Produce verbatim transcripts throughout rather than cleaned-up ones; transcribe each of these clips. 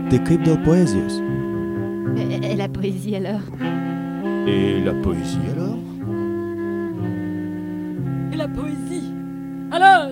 de Crib del Poesius. Et, et la poésie alors? Et la poésie alors? Et la poésie alors?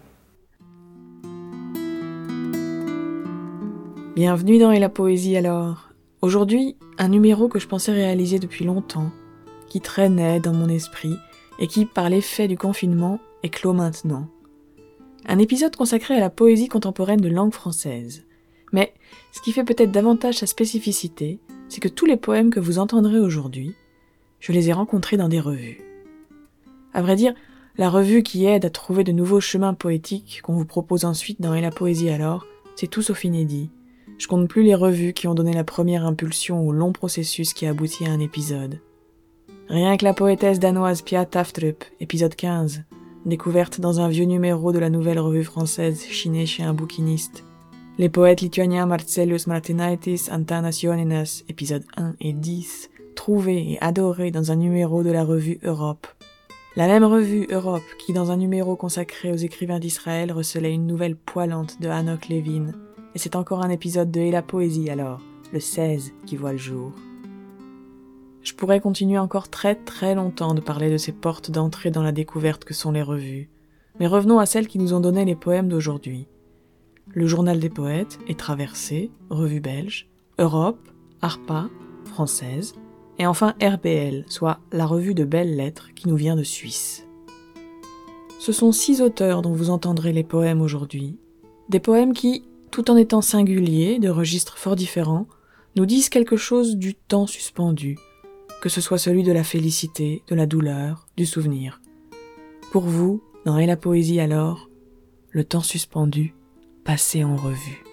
Bienvenue dans Et la poésie alors. Aujourd'hui, un numéro que je pensais réaliser depuis longtemps, qui traînait dans mon esprit et qui, par l'effet du confinement, éclot maintenant. Un épisode consacré à la poésie contemporaine de langue française. Mais ce qui fait peut-être davantage sa spécificité, c'est que tous les poèmes que vous entendrez aujourd'hui, je les ai rencontrés dans des revues. À vrai dire, la revue qui aide à trouver de nouveaux chemins poétiques qu'on vous propose ensuite dans Et la poésie alors, c'est tout sauf inédit. Je compte plus les revues qui ont donné la première impulsion au long processus qui aboutit à un épisode. Rien que la poétesse danoise Pia Tafdrup, épisode quinze, découverte dans un vieux numéro de la nouvelle revue française chinée chez un bouquiniste. Les poètes lituaniens Marcellus Martinaitis, Antanas Joaninas, épisode un et dix, trouvés et adorés dans un numéro de la revue Europe. La même revue Europe qui, dans un numéro consacré aux écrivains d'Israël, recelait une nouvelle poilante de Hanok Levin. Et c'est encore un épisode de Et la poésie alors, le seize, qui voit le jour. Je pourrais continuer encore très très longtemps de parler de ces portes d'entrée dans la découverte que sont les revues. Mais revenons à celles qui nous ont donné les poèmes d'aujourd'hui. Le Journal des poètes et Traversée, revue belge, Europe, Arpa, française, et enfin R B L, soit la revue de belles lettres qui nous vient de Suisse. Ce sont six auteurs dont vous entendrez les poèmes aujourd'hui. Des poèmes qui, tout en étant singuliers, de registres fort différents, nous disent quelque chose du temps suspendu, que ce soit celui de la félicité, de la douleur, du souvenir. Pour vous, dans Et la poésie alors, le temps suspendu, passé en revue.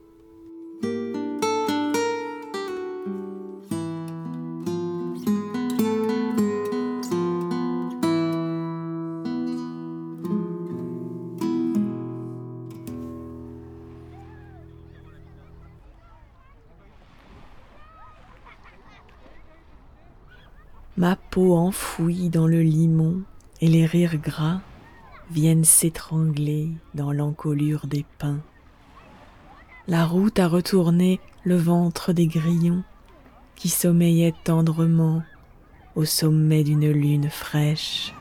Ma peau enfouie dans le limon et les rires gras viennent s'étrangler dans l'encolure des pins. La route a retourné le ventre des grillons qui sommeillaient tendrement au sommet d'une lune fraîche.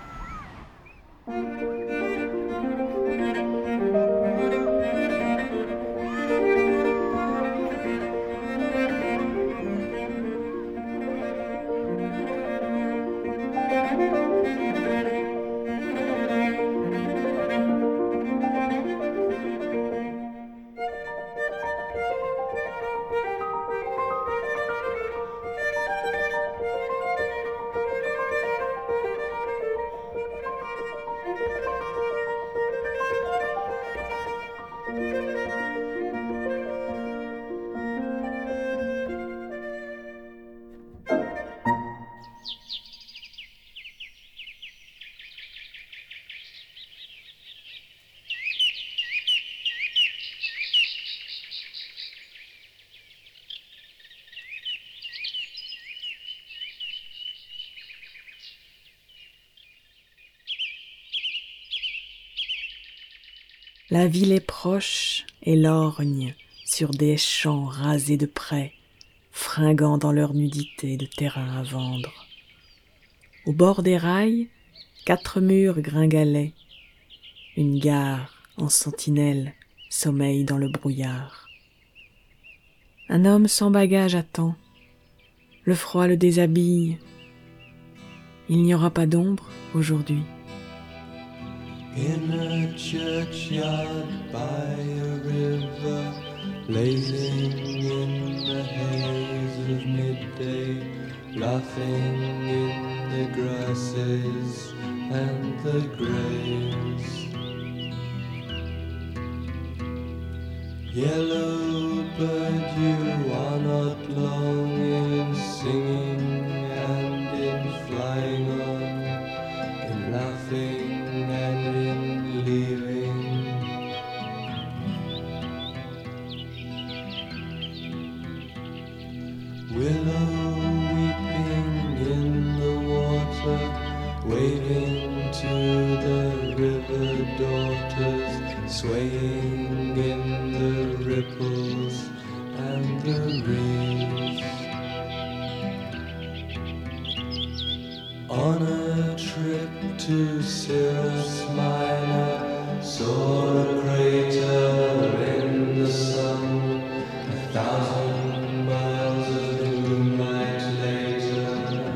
La ville est proche et lorgne sur des champs rasés de près, fringant dans leur nudité de terrain à vendre. Au bord des rails, quatre murs gringalaient. Une gare en sentinelle sommeille dans le brouillard. Un homme sans bagage attend. Le froid le déshabille. Il n'y aura pas d'ombre aujourd'hui. In a churchyard by a river, blazing in the haze of midday, laughing in the grasses and the graves. Yellow bird, you are not long in singing and in flying on, in laughing and in leaving. Willow weeping in the water, waving to the river daughters, swaying in the ripples and the wrist. On a trip to Cirrus Minor, saw a crater in the sun, a thousand miles of moonlight later.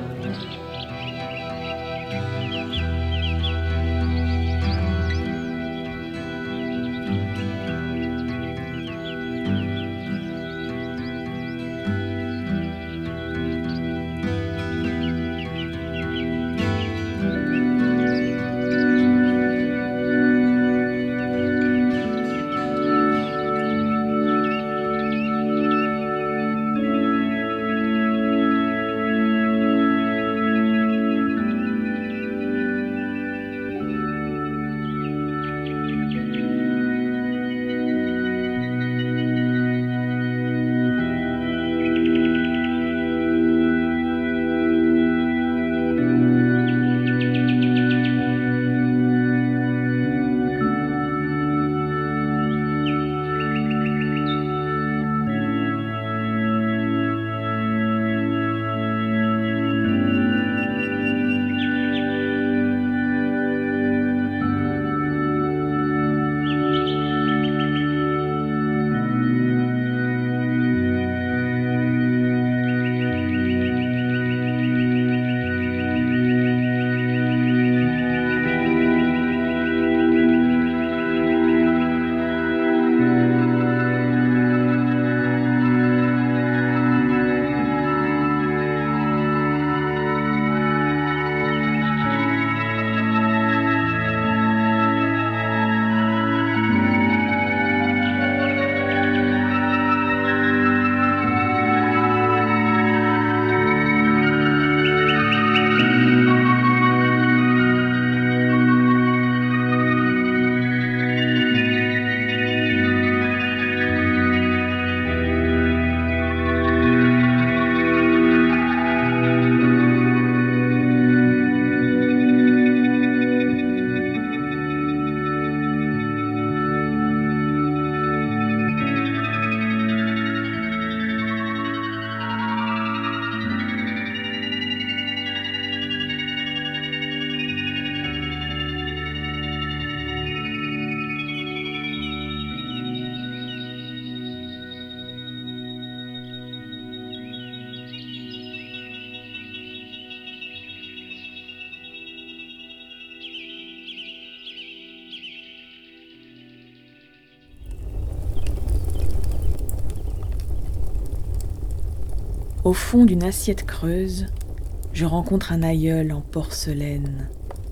Au fond d'une assiette creuse, je rencontre un aïeul en porcelaine.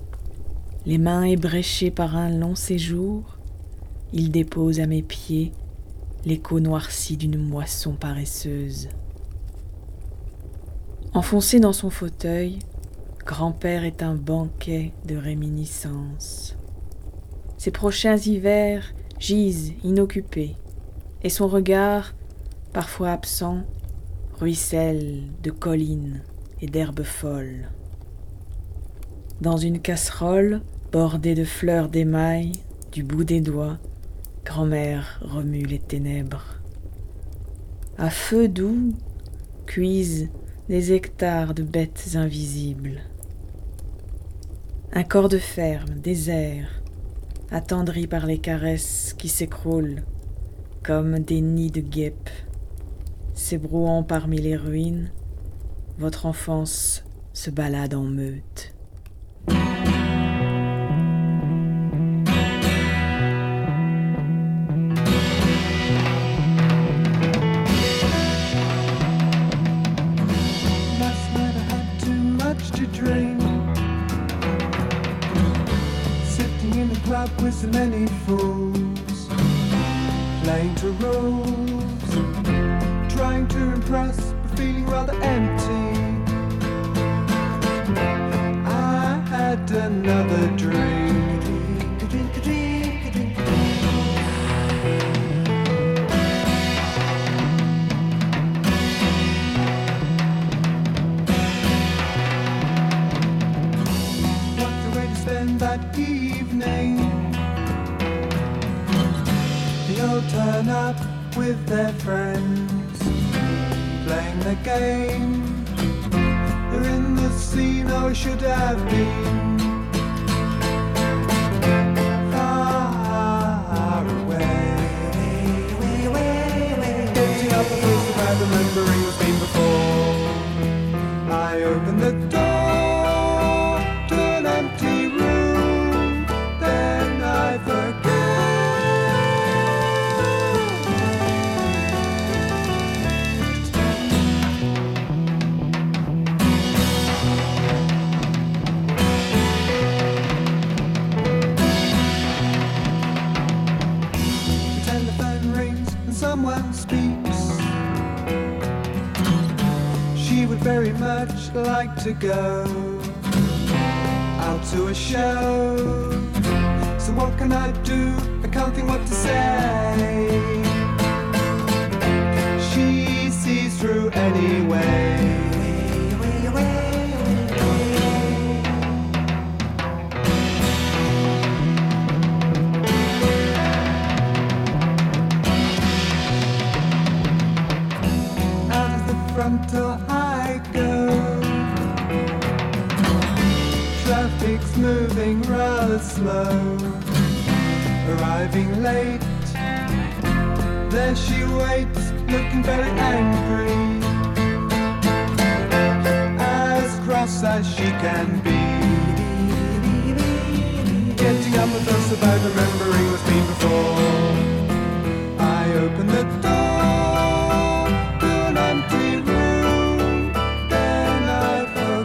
Les mains ébréchées par un long séjour, il dépose à mes pieds l'écho noirci d'une moisson paresseuse. Enfoncé dans son fauteuil, grand-père est un banquet de réminiscences. Ses prochains hivers gisent inoccupés, et son regard, parfois absent, ruisselle de collines et d'herbes folles. Dans une casserole bordée de fleurs d'émail, du bout des doigts, grand-mère remue les ténèbres. À feu doux cuisent des hectares de bêtes invisibles. Un corps de ferme, désert, attendri par les caresses qui s'écroulent comme des nids de guêpes. S'ébrouant parmi les ruines, votre enfance se balade en meute. Last night I had too much to drink, sitting in the club with so many fools, playing to rules, trying to impress, but feeling rather empty. I had another drink. What the way to spend that evening? They all turn up with their friends, playing the game. They're in the scene I should have been. Far away. Getting up and close about remembering what's been before. I open the door to an empty room, then I forget. The telephone rings and someone speaks. She would very much like to go out to a show. So what can I do? I can't think what to say. She sees through anyway. Out of the front door I go. Traffic's moving rather slow. Arriving late. There she waits, looking very angry. As cross as she can be. Getting up with us about remembering what's been before. I open the door to an empty room, then I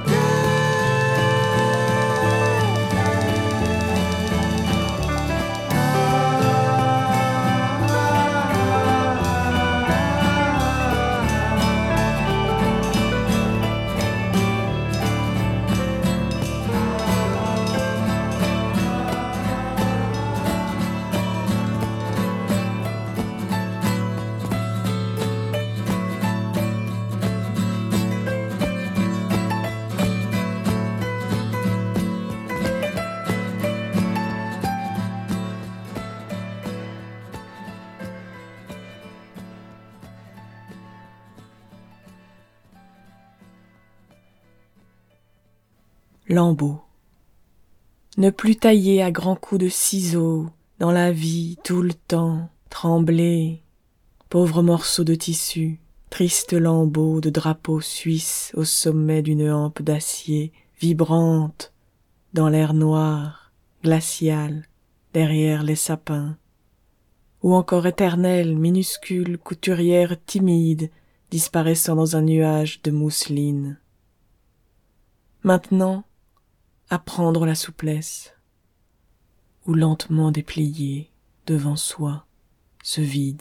Lambeaux. Ne plus tailler à grands coups de ciseaux, dans la vie, tout le temps, trembler. Pauvre morceau de tissu, triste lambeau de drapeau suisse au sommet d'une hampe d'acier, vibrante, dans l'air noir, glacial, derrière les sapins. Ou encore éternelle, minuscule, couturière timide, disparaissant dans un nuage de mousseline. Maintenant, apprendre la souplesse, ou lentement déplier devant soi ce vide.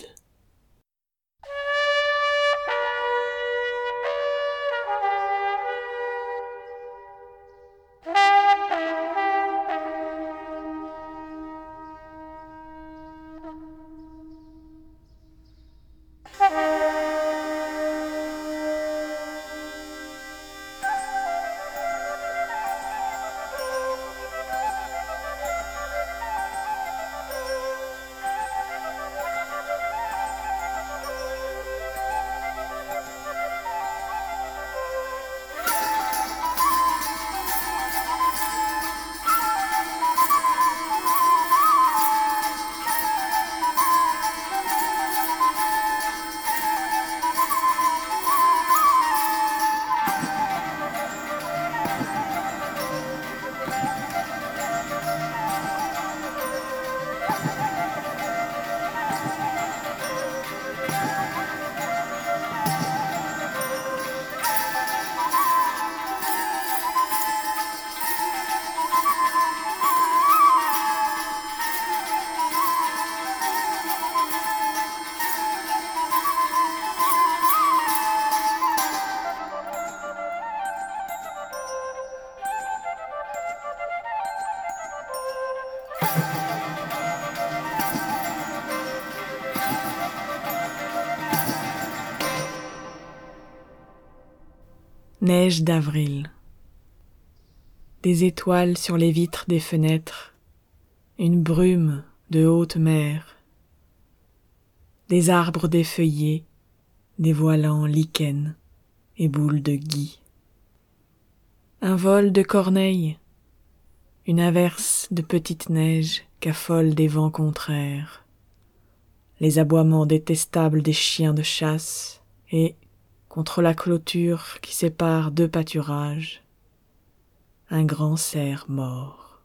Neige d'avril. Des étoiles sur les vitres des fenêtres, une brume de haute mer, des arbres défeuillés, dévoilant lichen et boules de gui. Un vol de corneilles, une averse de petite neige qu'affolent des vents contraires, les aboiements détestables des chiens de chasse et, contre la clôture qui sépare deux pâturages, un grand cerf mort.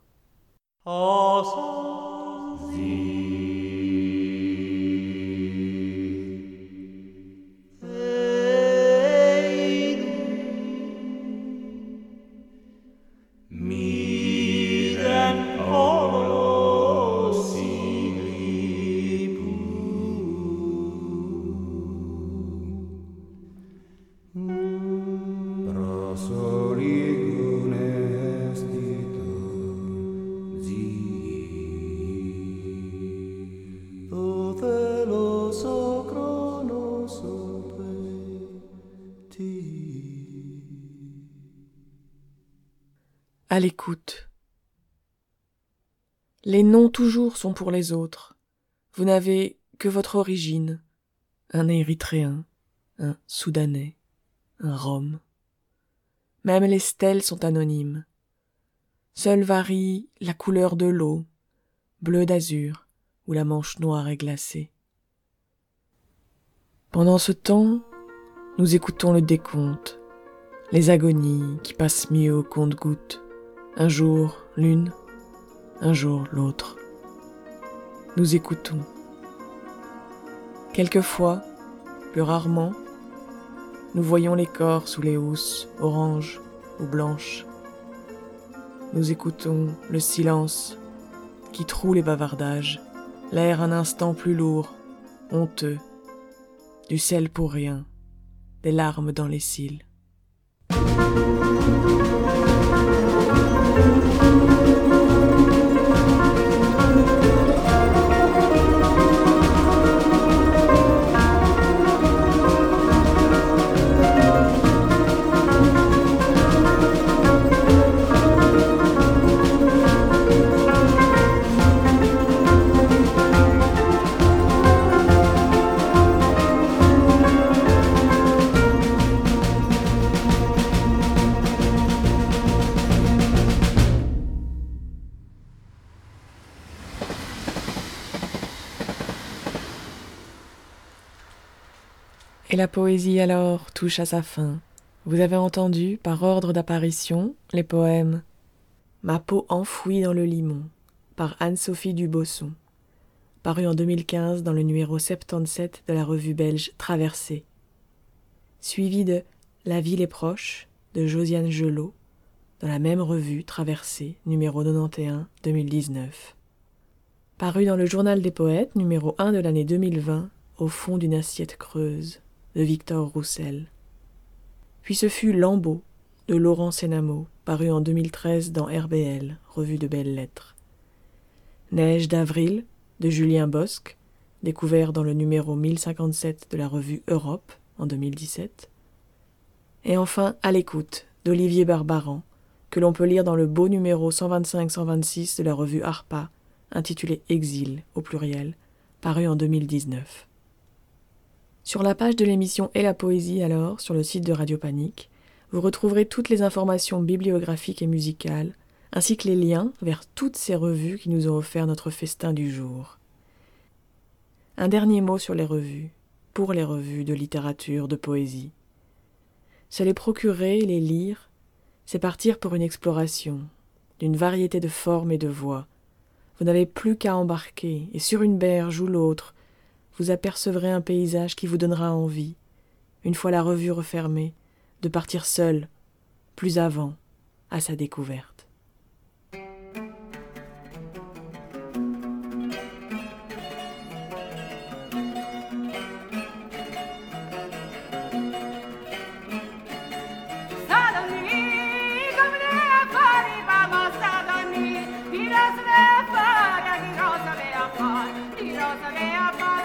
À l'écoute. Les noms toujours sont pour les autres. Vous n'avez que votre origine. Un Érythréen, un Soudanais, un Rome. Même les stèles sont anonymes. Seule varie la couleur de l'eau, bleu d'azur, où la manche noire est glacée. Pendant ce temps, nous écoutons le décompte, les agonies qui passent mieux au compte-gouttes. Un jour l'une, un jour l'autre. Nous écoutons. Quelquefois, plus rarement, nous voyons les corps sous les housses oranges ou blanches. Nous écoutons le silence qui troue les bavardages, l'air un instant plus lourd, honteux, du sel pour rien, des larmes dans les cils. Et la poésie alors touche à sa fin. Vous avez entendu, par ordre d'apparition, les poèmes « Ma peau enfouie dans le limon » par Anne-Sophie Dubosson, paru en deux mille quinze dans le numéro soixante-dix-sept de la revue belge Traversée, suivi de « La ville est proche » de Josiane Gelot, dans la même revue Traversée, numéro quatre-vingt-onze deux mille dix-neuf, paru dans le Journal des poètes, numéro un de l'année deux mille vingt, Au fond d'une assiette creuse, de Victor Roussel. Puis ce fut Lambeau, de Laurent Sénamo, paru en deux mille treize dans R B L, revue de belles lettres. Neige d'avril, de Julien Bosc, découvert dans le numéro mille cinquante-sept de la revue Europe, en deux mille dix-sept. Et enfin, À l'écoute, d'Olivier Barbaran, que l'on peut lire dans le beau numéro cent vingt-cinq cent vingt-six de la revue Harpa, intitulé Exil, au pluriel, paru en deux mille dix-neuf. Sur la page de l'émission Et la poésie alors, sur le site de Radio Panique, vous retrouverez toutes les informations bibliographiques et musicales, ainsi que les liens vers toutes ces revues qui nous ont offert notre festin du jour. Un dernier mot sur les revues, pour les revues de littérature, de poésie. Se les procurer, les lire, c'est partir pour une exploration, d'une variété de formes et de voix. Vous n'avez plus qu'à embarquer, et sur une berge ou l'autre, vous apercevrez un paysage qui vous donnera envie, une fois la revue refermée, de partir seul, plus avant, à sa découverte. Di rosa ve a fare,